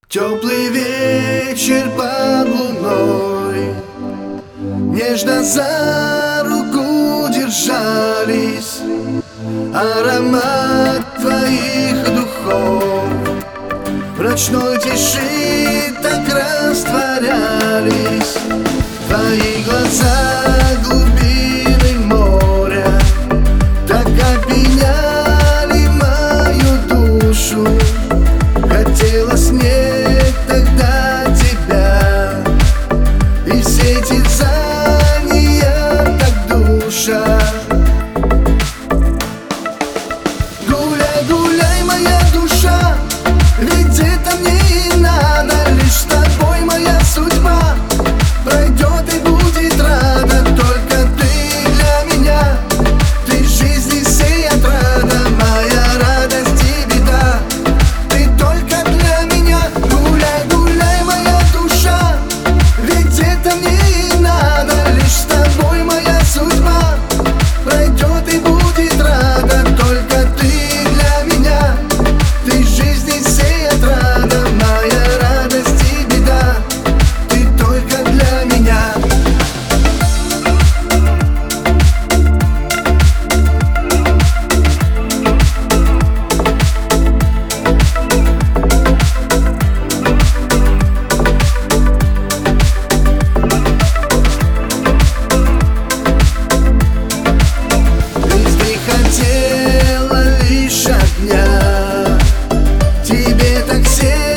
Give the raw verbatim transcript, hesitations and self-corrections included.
Теплый вечер под луной, нежно за руку держались. Аромат твоих духов в ночной тиши так растворялись. Твои глаза глубины моря так опьяняли мою душу. Хотелось мне тогда тебя, и все терзания так душа. Гуляй, гуляй, моя душа, ведь где-то мне и надо. Лишь с тобой моя судьба пройдет и будет рада. Только ты для меня, ты жизни всей отрада, моя радость и беда. Ты только для меня. Гуляй, гуляй, моя душа, ведь где-то мне и надо. Лишь с тобой моя судьба пройдет и будет рада. Только ты для меня, ты жизни всей отрада, моя радость и беда. Ты только для меня. Хотела лишь огня, тебе так все